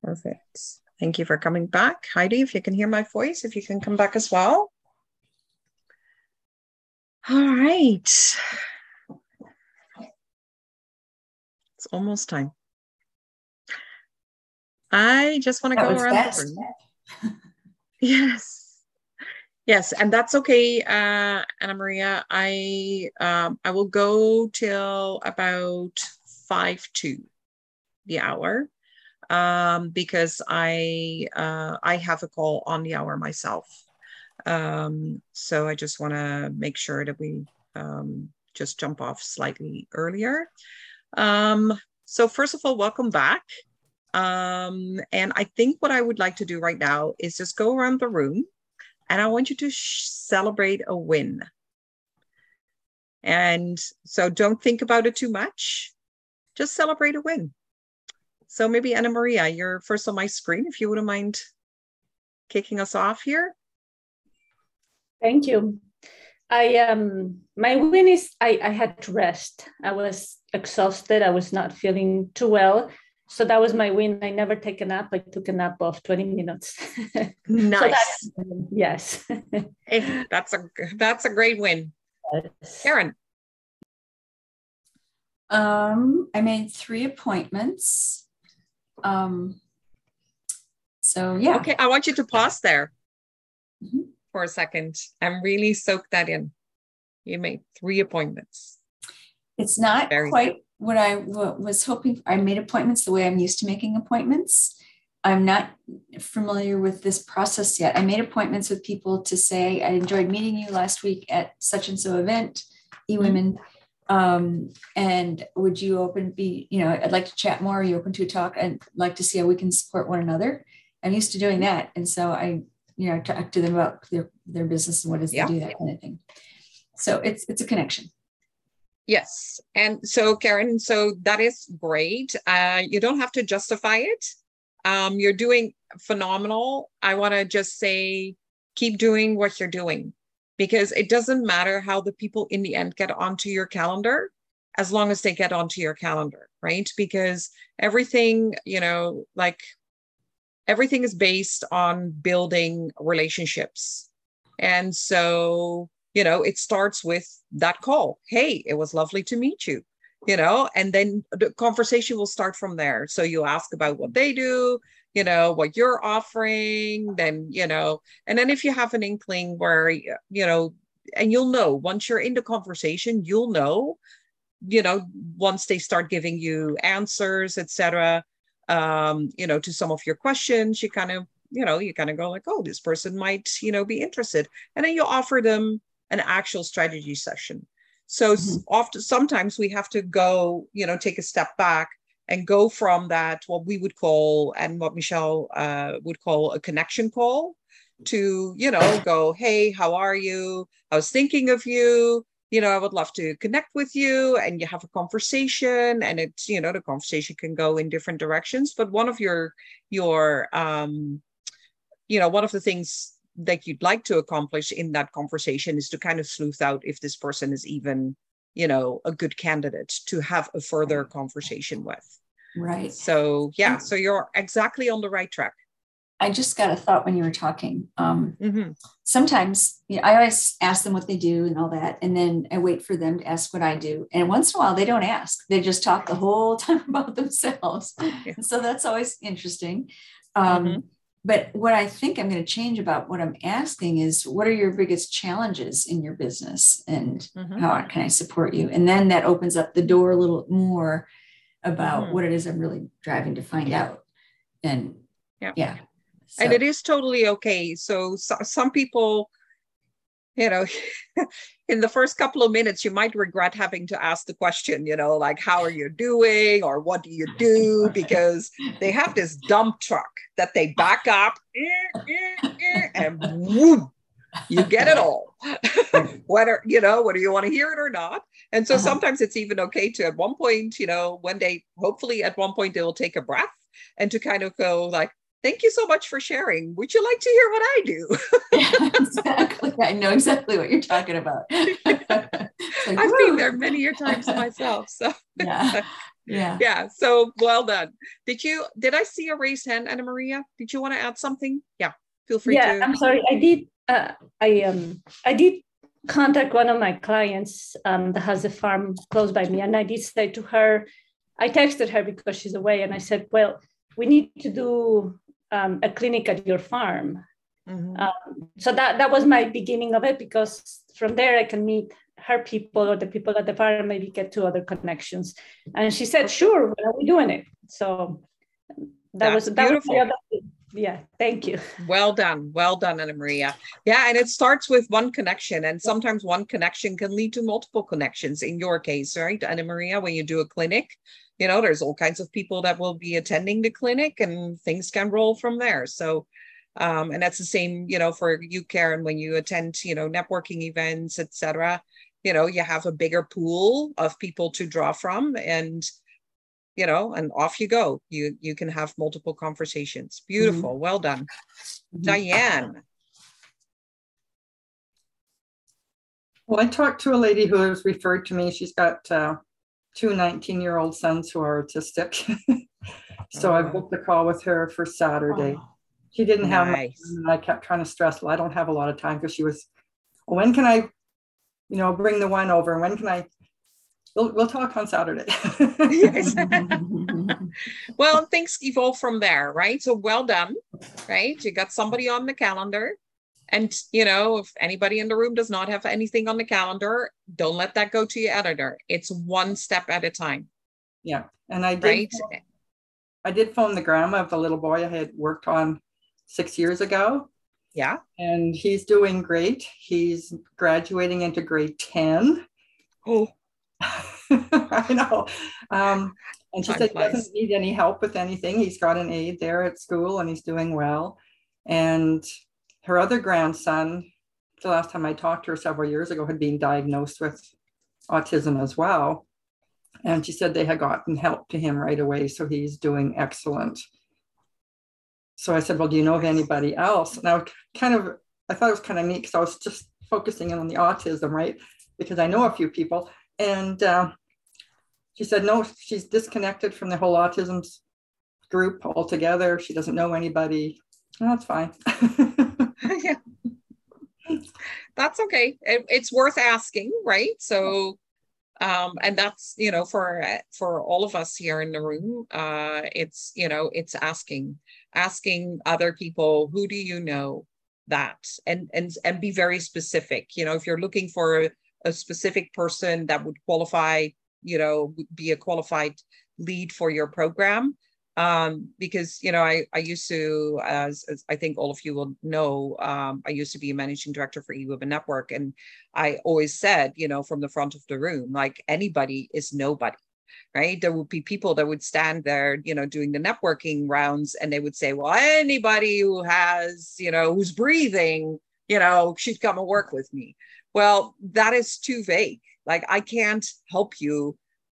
Perfect. Thank you for coming back. Heidi, if you can hear my voice, if you can come back as well. All right. It's almost time. I just want to go around the room. Yes. Yes, and that's okay, Anna Maria. I will go till about 5 to the hour, because I have a call on the hour myself. So I just want to make sure that we just jump off slightly earlier. So first of all, welcome back. And I think what I would like to do right now is just go around the room, and I want you to celebrate a win. And so don't think about it too much. Just celebrate a win. So maybe Anna Maria, you're first on my screen, if you wouldn't mind kicking us off here. Thank you. My win is I had to rest. I was exhausted. I was not feeling too well. So that was my win. I never take a nap. I took a nap of 20 minutes. Nice. So yes. Hey, that's a great win. Yes. Karen. I made 3 appointments. So yeah. Okay, I want you to pause there for a second and really soak that in. You made 3 appointments. It's not quite what I was hoping for. I made appointments the way I'm used to making appointments. I'm not familiar with this process yet. I made appointments with people to say, I enjoyed meeting you last week at such and so event, eWomen. And would you I'd like to chat more. Are you open to a talk? I'd like to see how we can support one another. I'm used to doing that. And so I talk to them about their business and what does they do, that kind of thing. So it's a connection. Yes. And so Karen, so that is great. You don't have to justify it. You're doing phenomenal. I want to just say, keep doing what you're doing, because it doesn't matter how the people in the end get onto your calendar, as long as they get onto your calendar, right? Because everything, everything is based on building relationships. And so, it starts with that call. Hey, it was lovely to meet you, and then the conversation will start from there. So you ask about what they do, what you're offering, then, and then if you have an inkling where, and you'll know once you're in the conversation, you'll know, once they start giving you answers, etc., to some of your questions, you kind of go like, oh, this person might, be interested. And then you offer them an actual strategy session. So sometimes we have to go, take a step back and go from that, what we would call, and what Michelle would call a connection call, to, go, hey, how are you? I was thinking of you. I would love to connect with you, and you have a conversation, and it's, the conversation can go in different directions. But one of your one of the things that you'd like to accomplish in that conversation is to kind of sleuth out if this person is even, a good candidate to have a further conversation with. Right. So, yeah, so you're exactly on the right track. I just got a thought when you were talking. Sometimes, I always ask them what they do and all that, and then I wait for them to ask what I do. And once in a while, they don't ask. They just talk the whole time about themselves. Yeah. So that's always interesting. But what I think I'm going to change about what I'm asking is, what are your biggest challenges in your business, and how can I support you? And then that opens up the door a little more about what it is I'm really driving to find out. And yeah. So. And it is totally okay. So some people, in the first couple of minutes, you might regret having to ask the question, like, how are you doing? Or what do you do? Because they have this dump truck that they back up and whoop, you get it all. whether you want to hear it or not. And so sometimes it's even okay to, at one point, when they, hopefully at one point, they will take a breath and to kind of go like, thank you so much for sharing. Would you like to hear what I do? Yeah, exactly. I know exactly what you're talking about. I've been there many times myself. So yeah. Yeah. Yeah. So well done. Did I see a raised hand, Anna Maria? Did you want to add something? Yeah. Feel free Yeah, to. I'm sorry. I did contact one of my clients that has a farm close by me, and I did say to her, I texted her because she's away, and I said, well, we need to do a clinic at your farm. So that was my beginning of it, because from there I can meet her people or the people at the farm, maybe get to other connections. And she said, sure, when are we doing it? So that was beautiful. That was the other, yeah, thank you. Well done, Anna Maria. Yeah, and it starts with one connection, and sometimes one connection can lead to multiple connections. In your case, right, Anna Maria, when you do a clinic, there's all kinds of people that will be attending the clinic, and things can roll from there. So, and that's the same, for you, Karen, when you attend, networking events, etc. You have a bigger pool of people to draw from, and and off you go. You can have multiple conversations. Beautiful. Well done. Diane. Well, I talked to a lady who was referred to me. She's got 2 19-year-old sons who are autistic. So I booked a call with her for Saturday. She didn't have much time, and I kept trying to stress, well, I don't have a lot of time, because she was, well, when can I, bring the one over? When can I? We'll talk on Saturday. Yes. Well, things evolve from there, right? So well done, right? You got somebody on the calendar. And, if anybody in the room does not have anything on the calendar, don't let that go to your editor. It's one step at a time. Yeah. And I did phone the grandma of the little boy I had worked on 6 years ago. Yeah. And he's doing great. He's graduating into grade 10. Oh. I know. And she said he doesn't need any help with anything. He's got an aide there at school, and he's doing well. And her other grandson, the last time I talked to her several years ago, had been diagnosed with autism as well. And she said they had gotten help to him right away. So he's doing excellent. So I said, well, do you know of anybody else? And I thought it was kind of neat, because I was just focusing in on the autism, right? Because I know a few people. And she said, no, she's disconnected from the whole autism group altogether. She doesn't know anybody. Well, that's fine. Yeah. That's okay. It's worth asking, right? So, and that's, for all of us here in the room, it's, it's asking other people, who do you know that, and be very specific. If you're looking for a specific person that would qualify, be a qualified lead for your program. Because, I used to, as I think all of you will know, I used to be a managing director for eWomen Network. And I always said, from the front of the room, like, anybody is nobody, right? There would be people that would stand there, doing the networking rounds, and they would say, well, anybody who has, who's breathing, should come and work with me. Well, that is too vague. Like, I can't help you,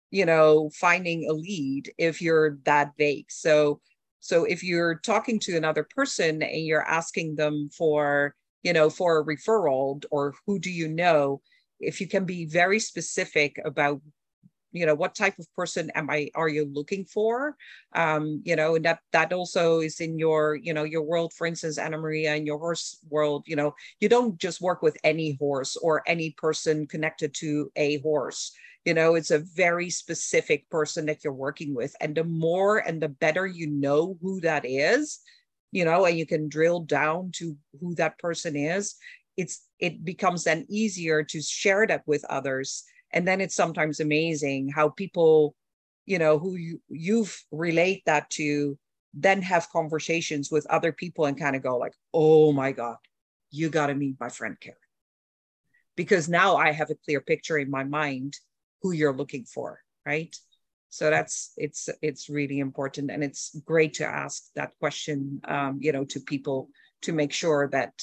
finding a lead if you're that vague. So if you're talking to another person and you're asking them for, for a referral, or who do you know, if you can be very specific about, what type of person are you looking for? And that also is in your, your world. For instance, Anna Maria, in your horse world, you don't just work with any horse or any person connected to a horse. It's a very specific person that you're working with. And the more and the better you know who that is, and you can drill down to who that person is, it becomes then easier to share that with others. And then it's sometimes amazing how people, who you've relate that to, then have conversations with other people and kind of go like, oh my God, you got to meet my friend Karen. Because now I have a clear picture in my mind who you're looking for, right? So it's really important. And it's great to ask that question, to people, to make sure that,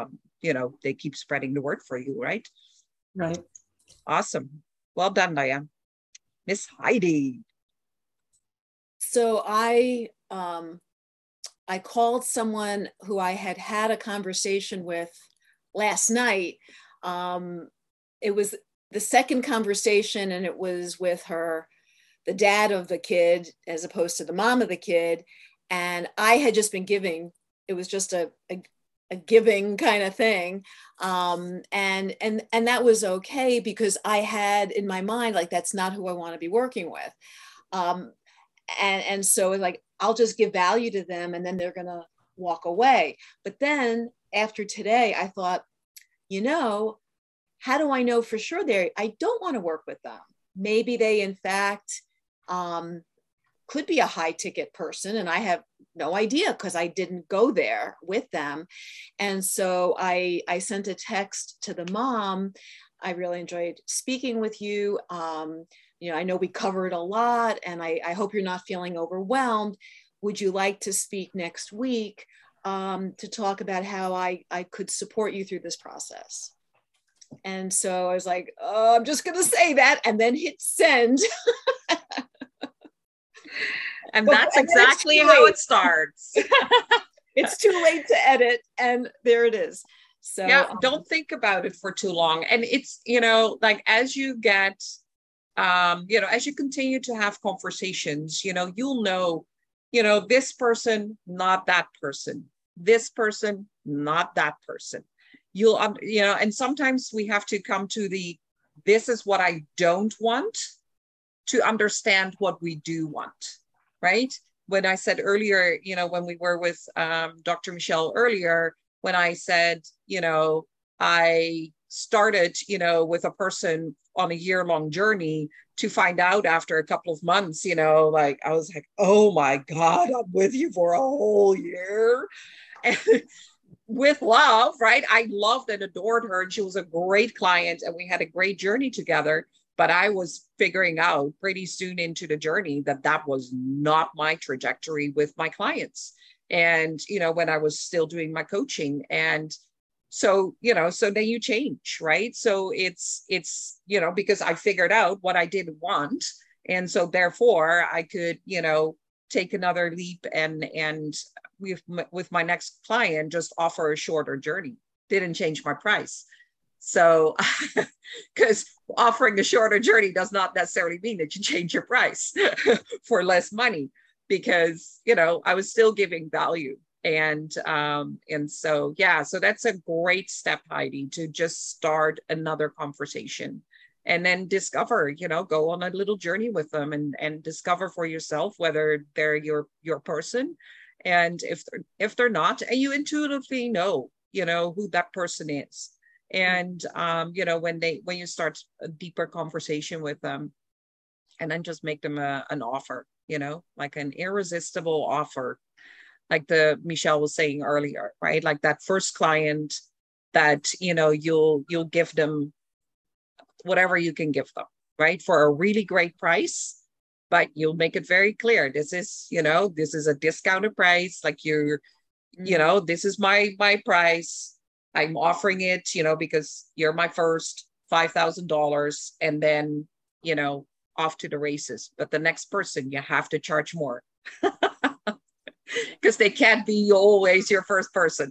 they keep spreading the word for you, right? Right. Awesome. Well done, Diane. Miss Heidi. So I called someone who I had a conversation with last night. It was the second conversation, and it was with her the dad of the kid as opposed to the mom of the kid. And I had just been giving. It was just a giving kind of thing. And that was okay, because I had in my mind, like, that's not who I want to be working with. And so like, I'll just give value to them and then they're going to walk away. But then after today, I thought, how do I know for sure I don't want to work with them? Maybe they, in fact, could be a high ticket person, and I have no idea because I didn't go there with them. And so I sent a text to the mom. I really enjoyed speaking with you. I know we covered a lot, and I hope you're not feeling overwhelmed. Would you like to speak next week to talk about how I could support you through this process? And so I was like, oh, I'm just going to say that, and then hit send. And that's exactly how it starts. It's too late to edit, and there it is. So yeah, don't think about it for too long. And it's, like, as you get, as you continue to have conversations, you'll know, this person, not that person, this person, not that person. And sometimes we have to come to this is what I don't want, to understand what we do want, right? When I said earlier, when we were with Dr. Michelle earlier, when I said, I started, with a person on a year-long journey to find out after a couple of months, like, I was like, oh my God, I'm with you for a whole year. And with love, right? I loved and adored her, and she was a great client, and we had a great journey together. But I was figuring out pretty soon into the journey that was not my trajectory with my clients. And, when I was still doing my coaching. And so, so then you change, right? So it's, because I figured out what I didn't want. And so therefore I could, take another leap and with my next client, just offer a shorter journey. Didn't change my price. So, because offering a shorter journey does not necessarily mean that you change your price for less money, because, I was still giving value. And so, yeah, so that's a great step, Heidi, to just start another conversation and then discover, go on a little journey with them and discover for yourself whether they're your person. And if they're not, and you intuitively know, who that person is. And, when you start a deeper conversation with them, and then just make them an offer, like an irresistible offer, like Michelle was saying earlier, right? Like that first client that, you'll give them whatever you can give them, right? For a really great price, but you'll make it very clear. This is a discounted price. Like this is my price. I'm offering it, because you're my first $5,000, and then, off to the races. But the next person, you have to charge more because they can't be always your first person.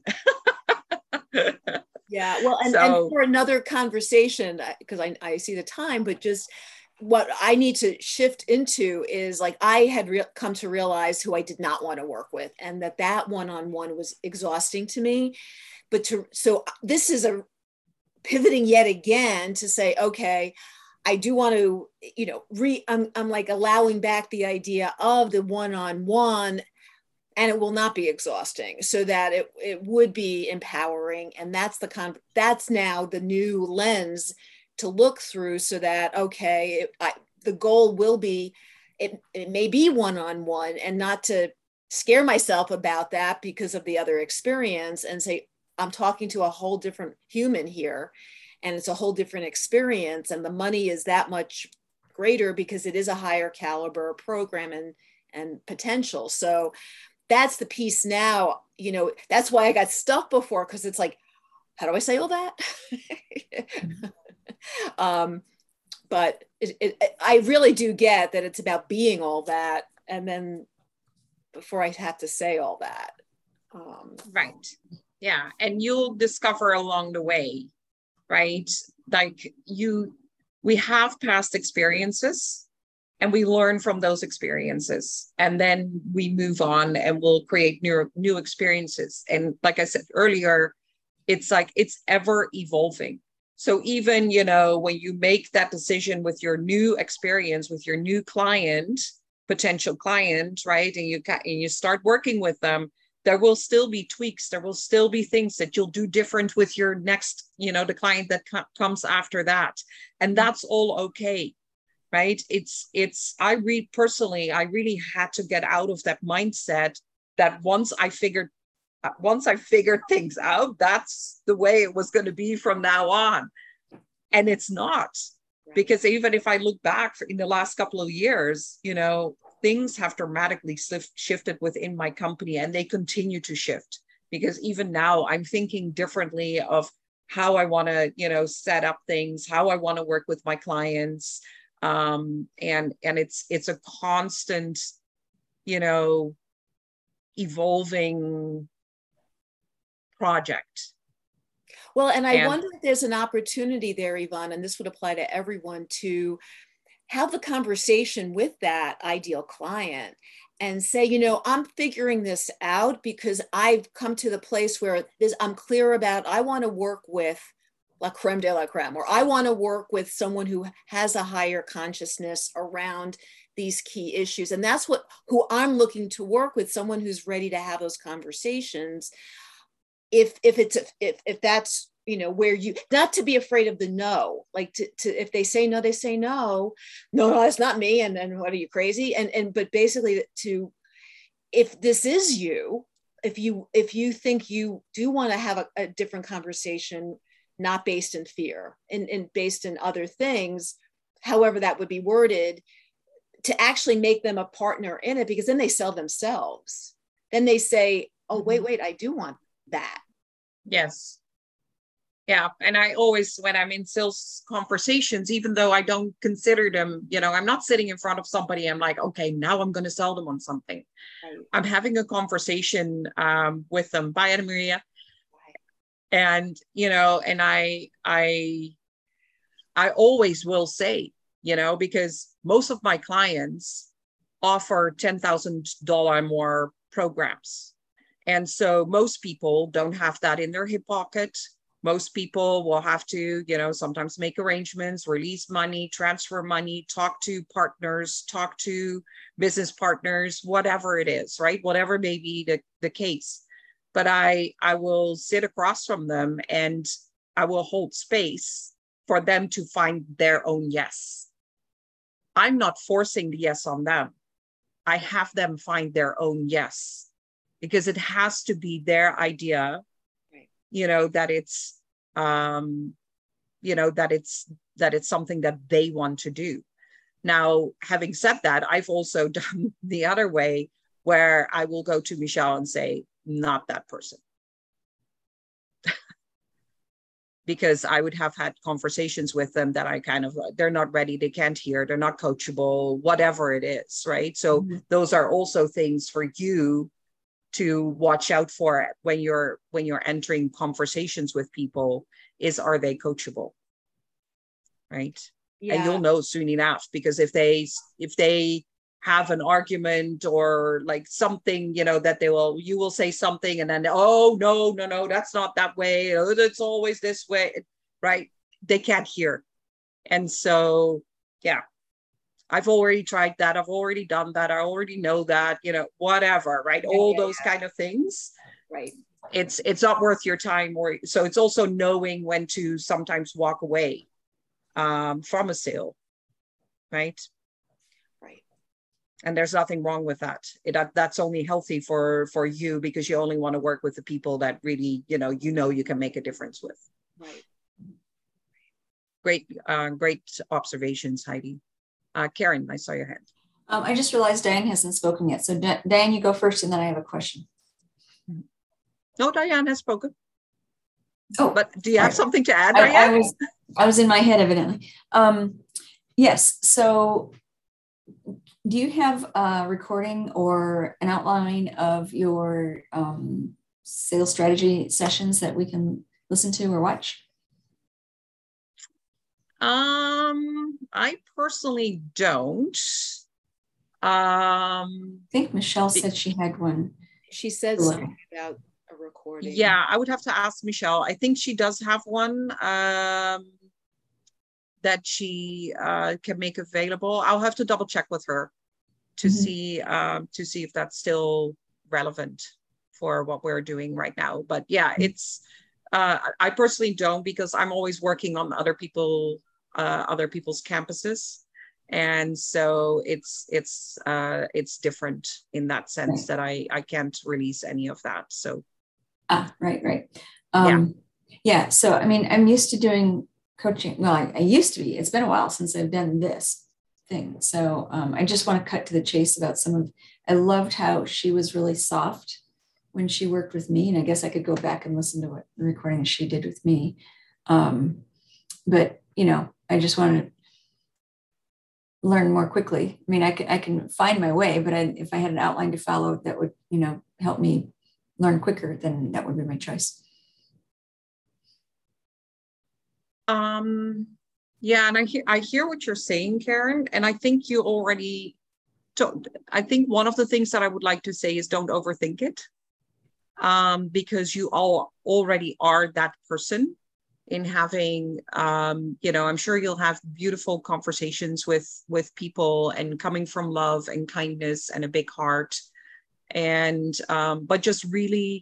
Yeah. Well, and for another conversation, because I see the time, but just what I need to shift into is, like, I had come to realize who I did not want to work with, and that one-on-one was exhausting to me. But so this is a pivoting yet again to say, okay, I do want to, I'm like allowing back the idea of the one-on-one, and it will not be exhausting, so that it would be empowering. And that's that's now the new lens to look through, so that, okay, the goal will be, it may be one-on-one, and not to scare myself about that because of the other experience, and say, I'm talking to a whole different human here, and it's a whole different experience, and the money is that much greater because it is a higher caliber program and potential. So that's the piece now, that's why I got stuck before, because it's like, how do I say all that? But I really do get that it's about being all that, and then before I have to say all that. Right. Yeah. And you'll discover along the way, right? Like we have past experiences, and we learn from those experiences, and then we move on and we'll create new experiences. And like I said earlier, it's like it's ever evolving. So even, you know, when you make that decision with your new experience, with your new client, potential client, right, and you start working with them, there will still be tweaks. There will still be things that you'll do different with your next, you know, the client that comes after that. And that's all okay, right? I really had to get out of that mindset that once I figured things out, that's the way it was going to be from now on. And it's not, because even if I look back in the last couple of years, you know, things have dramatically shifted within my company, and they continue to shift, because even now I'm thinking differently of how I want to, you know, set up things, how I want to work with my clients. And it's a constant, you know, evolving project. Well, and I wonder if there's an opportunity there, Yvonne, and this would apply to everyone, to have the conversation with that ideal client and say, you know, I'm figuring this out because I've come to the place where I'm clear about, I want to work with la creme de la creme, or I want to work with someone who has a higher consciousness around these key issues. And that's who I'm looking to work with, someone who's ready to have those conversations. If that's, you know, where you, not to be afraid of the no, like to if they say no, they say no, that's not me. And what are you, crazy? But basically if this is you, if you think you do want to have a different conversation, not based in fear and based in other things, however that would be worded, to actually make them a partner in it, because then they sell themselves. Then they say, oh, wait, I do want that. Yes. Yeah. And I always, when I'm in sales conversations, even though I don't consider them, you know, I'm not sitting in front of somebody, I'm like, okay, now I'm going to sell them on something. Right. I'm having a conversation with them. Bye, Anna Maria. Right. And, you know, and I always will say, you know, because most of my clients offer $10,000 more programs. And so most people don't have that in their hip pocket. Most people will have to, you know, sometimes make arrangements, release money, transfer money, talk to partners, talk to business partners, whatever it is, right? Whatever may be the case. But I will sit across from them and I will hold space for them to find their own yes. I'm not forcing the yes on them. I have them find their own yes, because it has to be their idea, right. You know, that it's, you know, that it's something that they want to do. Now, having said that, I've also done the other way, where I will go to Michelle and say, not that person. Because I would have had conversations with them that I kind of, they're not ready, they can't hear, they're not coachable, whatever it is, right? So those are also things for you to watch out for when you're entering conversations with people, is, are they coachable, right? Yeah. And you'll know soon enough, because if they have an argument or like something, you know, that you will say something and then, oh, no, that's not that way. Oh, it's always this way, right? They can't hear. And so, yeah, I've already tried that. I've already done that. I already know that, you know, whatever, right? All those kind of things. Right. It's not worth your time. So it's also knowing when to sometimes walk away from a sale, right? And there's nothing wrong with that. That's only healthy for you, because you only want to work with the people that really, you know, you can make a difference with. Right. Great observations, Heidi. Karen, I saw your hand. I just realized Diane hasn't spoken yet. So Diane, you go first, and then I have a question. No, Diane has spoken. Oh, but do you have something to add, Diane? I was in my head, evidently. Yes. So do you have a recording or an outline of your sales strategy sessions that we can listen to or watch? I personally don't. I think Michelle said she had one. She said something about a recording. Yeah, I would have to ask Michelle. I think she does have one that she can make available. I'll have to double check with her to see if that's still relevant for what we're doing right now. But yeah, it's I personally don't, because I'm always working on other people's campuses, and so it's different in that sense, that I can't release any of that. So right. Yeah. So I mean, I'm used to doing coaching. Well, I used to be. It's been a while since I've done this thing. So I just want to cut to the chase about I loved how she was really soft when she worked with me. And I guess I could go back and listen to what recording she did with me. But, I just want to learn more quickly. I mean, I can find my way, but if I had an outline to follow that would, help me learn quicker, then that would be my choice. Yeah, and I hear what you're saying, Karen, and I think I think one of the things that I would like to say is don't overthink it, because you all already are that person in having, I'm sure you'll have beautiful conversations with people, and coming from love and kindness and a big heart, and but just really,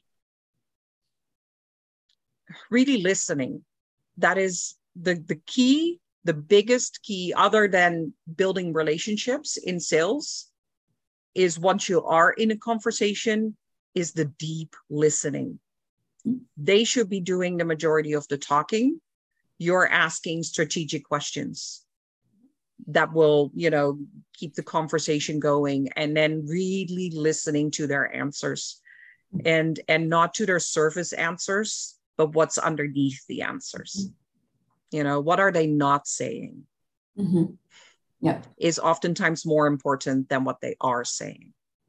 really listening. That is the key. The biggest key, other than building relationships in sales, is once you are in a conversation, is the deep listening. They should be doing the majority of the talking. You're asking strategic questions that will, keep the conversation going, and then really listening to their answers, and not to their surface answers, but what's underneath the answers. What are they not saying? Yeah, is oftentimes more important than what they are saying.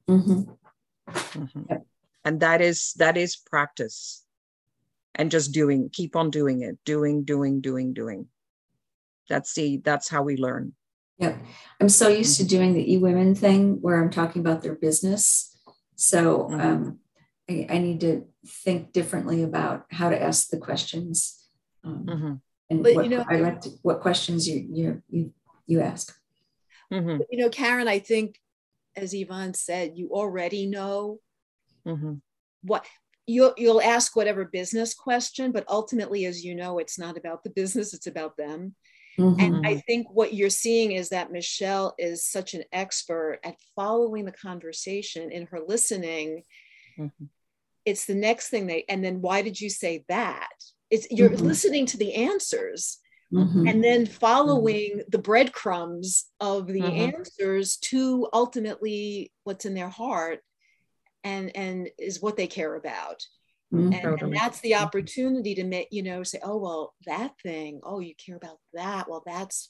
Yep. And that is practice, and just keep on doing it, doing. That's how we learn. Yep. I'm so used to doing the eWomen thing where I'm talking about their business. So I need to think differently about how to ask the questions. And what questions you ask. But, Karen, I think, as Yvonne said, you already know what you'll ask whatever business question, but ultimately, as you know, it's not about the business, it's about them. And I think what you're seeing is that Michelle is such an expert at following the conversation in her listening. It's the next thing and then why did you say that? You're listening to the answers, and then following the breadcrumbs of the answers to ultimately what's in their heart and is what they care about. And that's the opportunity to make, say, oh, well, that thing, oh, you care about that. Well, that's,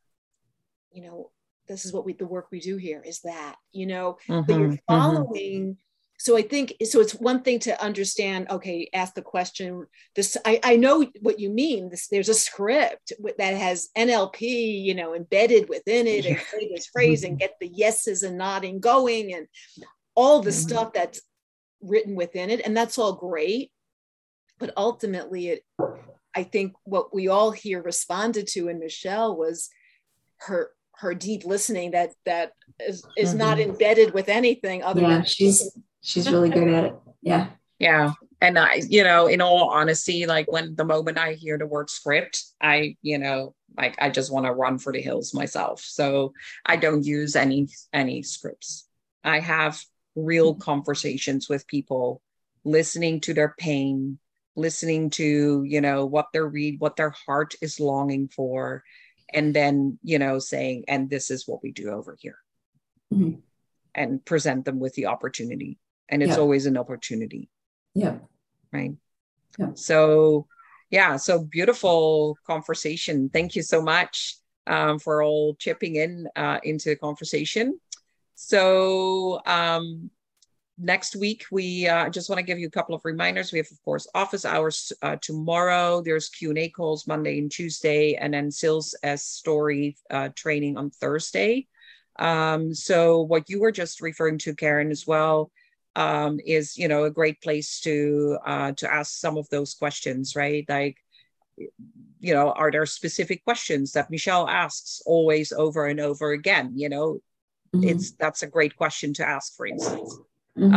this is what the work we do here is that, but you're following. So I think, it's one thing to understand, okay, ask the question. I know what you mean. There's a script that has NLP, embedded within it, and say this phrase and get the yeses and nodding going and all the stuff that's written within it. And that's all great. But ultimately, I think what we all here responded to in Michelle was her deep listening that is not embedded with anything other than she's really good at it. Yeah. And I, in all honesty, like the moment I hear the word script, I just want to run for the hills myself. So I don't use any scripts. I have real conversations with people, listening to their pain, listening to, what their heart is longing for. And then, saying, and this is what we do over here, and present them with the opportunity. And it's always an opportunity. Yeah. Right. Yeah. So beautiful conversation. Thank you so much for all chipping in into the conversation. So next week, we just want to give you a couple of reminders. We have, of course, office hours tomorrow. There's Q&A calls Monday and Tuesday, and then sales as story training on Thursday. So what you were just referring to, Karen, as well, is, you know, a great place to ask some of those questions, right? Like, you know, are there specific questions that Michelle asks always over and over again? You know, that's a great question to ask, for instance. You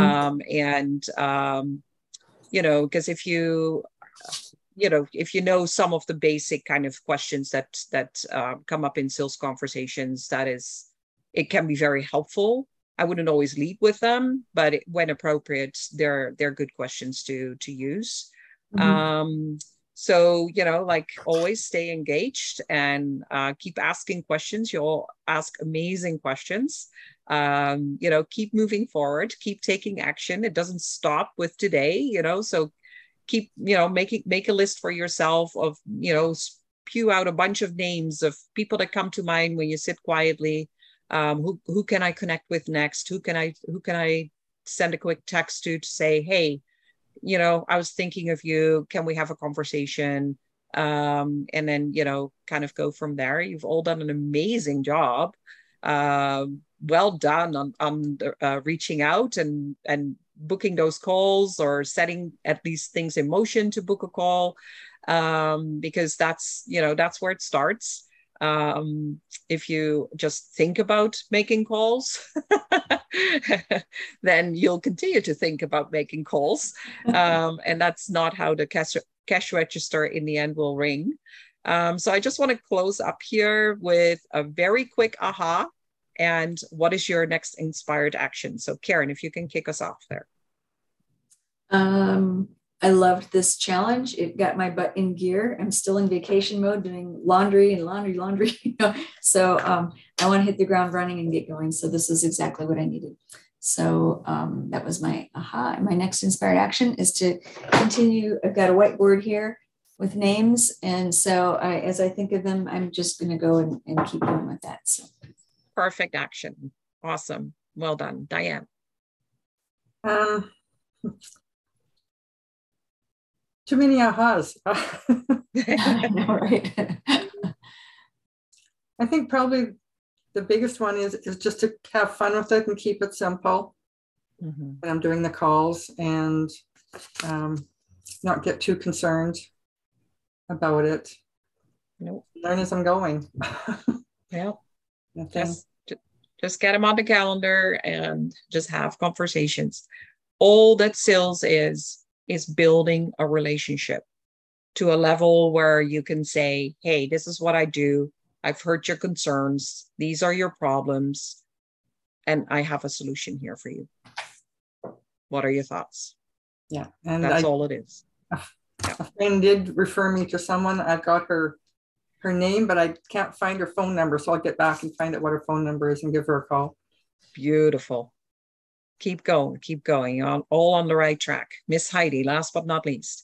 know, because if you know some of the basic kind of questions that come up in sales conversations, it can be very helpful. I wouldn't always lead with them, but when appropriate, they're good questions to use. So, you know, like always, stay engaged and keep asking questions. You'll ask amazing questions. You know, keep moving forward, keep taking action. It doesn't stop with today, you know, so keep, you know, make a list for yourself of, you know, spew out a bunch of names of people that come to mind when you sit quietly. Who can I connect with next? Who can I send a quick text to say, hey, you know, I was thinking of you. Can we have a conversation? And then, you know, kind of go from there. You've all done an amazing job. Well done on reaching out and booking those calls, or setting at least things in motion to book a call, because that's, you know, that's where it starts. If you just think about making calls, then you'll continue to think about making calls. And that's not how the cash register in the end will ring. So I just want to close up here with a very quick aha. And what is your next inspired action? So Karen, if you can kick us off there. I loved this challenge. It got my butt in gear. I'm still in vacation mode doing laundry. You know? So I want to hit the ground running and get going. So this is exactly what I needed. So that was my aha. My next inspired action is to continue. I've got a whiteboard here with names. And so as I think of them, I'm just going to go and keep going with that. So. Perfect action. Awesome. Well done. Diane. Too many ahas. I know, right? I think probably the biggest one is just to have fun with it and keep it simple when I'm doing the calls, and not get too concerned about it. Nope. Learn as I'm going. Yeah. Just get them on the calendar and just have conversations. All that sales is building a relationship to a level where you can say, hey, this is what I do. I've heard your concerns. These are your problems. And I have a solution here for you. What are your thoughts? Yeah. And that's all it is. A friend did refer me to someone. I've got her name, but I can't find her phone number. So I'll get back and find out what her phone number is and give her a call. Beautiful. Keep going. You're all on the right track. Miss Heidi, last but not least.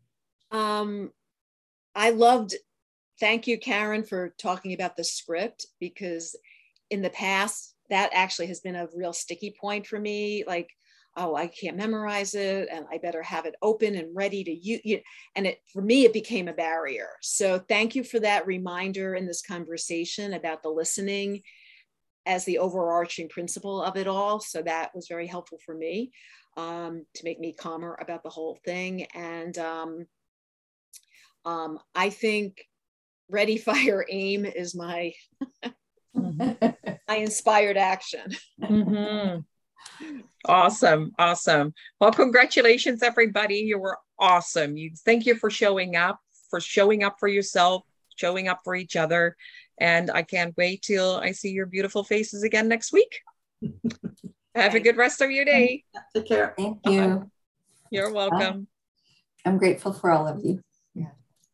Thank you, Karen, for talking about the script, because in the past, that actually has been a real sticky point for me. Like, oh, I can't memorize it, and I better have it open and ready to use. And for me, it became a barrier. So thank you for that reminder in this conversation about the listening as the overarching principle of it all. So that was very helpful for me to make me calmer about the whole thing. And I think Ready, Fire, Aim is my my inspired action. Awesome. Well, congratulations, everybody. You were awesome. Thank you for showing up for yourself, showing up for each other. And I can't wait till I see your beautiful faces again next week. Have a good rest of your day. Take care. Thank you. You're welcome. I'm grateful for all of you.